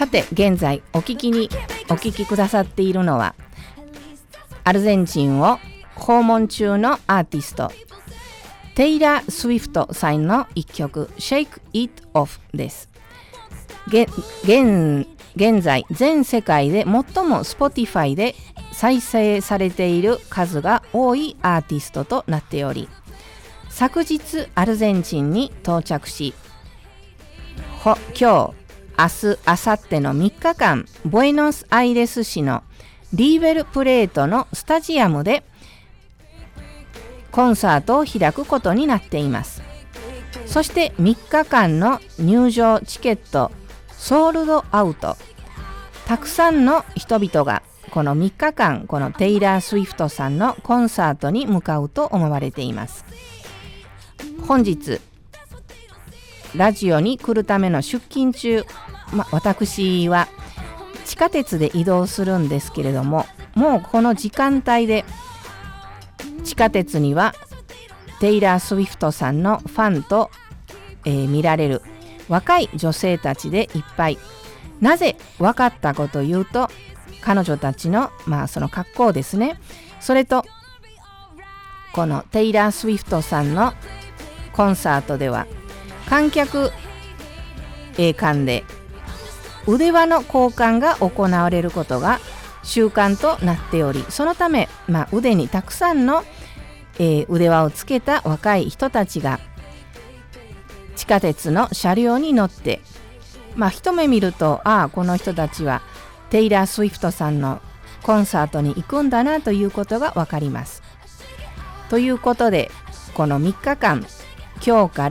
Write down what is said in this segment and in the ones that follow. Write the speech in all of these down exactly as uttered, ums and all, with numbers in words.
さて現在お聞きにお聞きくださっているのはアルゼンチンを訪問中のアーティストテイラー・スウィフトさんの一曲 Shake It Off です。現, 現在全世界で最も Spotify で再生されている数が多いアーティストとなっており、昨日アルゼンチンに到着し、今日、明日、明後日のみっかかん、ボエノスアイレス市のリーベルプレートのスタジアムでコンサートを開くことになっています。そしてみっかかんの入場チケットソールドアウト。たくさんの人々がこのみっかかんこのテイラー・スウィフトさんのコンサートに向かうと思われています。本日ラジオに来るための出勤中、ま、私は地下鉄で移動するんですけれども、もうこの時間帯で地下鉄にはテイラー・スウィフトさんのファンと、えー、見られる若い女性たちでいっぱい。なぜ分かったかというと、彼女たちのまあその格好ですね。それとこのテイラー・スウィフトさんのコンサートでは観客間で腕輪の交換が行われることが習慣となっており、そのため、まあ、腕にたくさんの、えー、腕輪をつけた若い人たちが地下鉄の車両に乗って、まあ、一目見ると、ああこの人たちはテイラー・スウィフトさんのコンサートに行くんだなということがわかります。ということでこのみっかかん、今日から、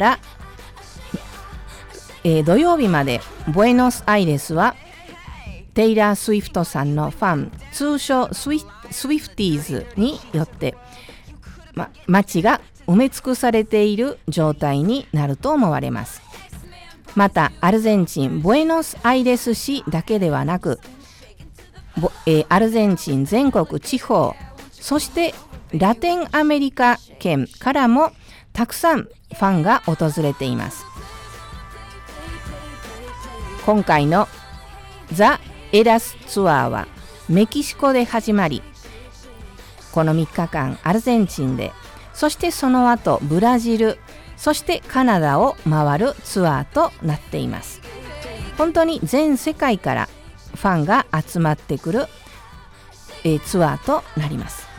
えー、土曜日までボエノスアイレスはテイラー・スウィフトさんのファン、通称スウィ、スウィフティーズによって、ま、街が埋め尽くされている状態になると思われます。またアルゼンチンボエノスアイレス市だけではなく、えー、アルゼンチン全国地方、そしてラテンアメリカ圏からもたくさんファンが訪れています。今回のザ・エラスツアーはメキシコで始まり、このみっかかんアルゼンチンで、そしてその後ブラジル、そしてカナダを回るツアーとなっています。本当に全世界からファンが集まってくる、えー、ツアーとなります。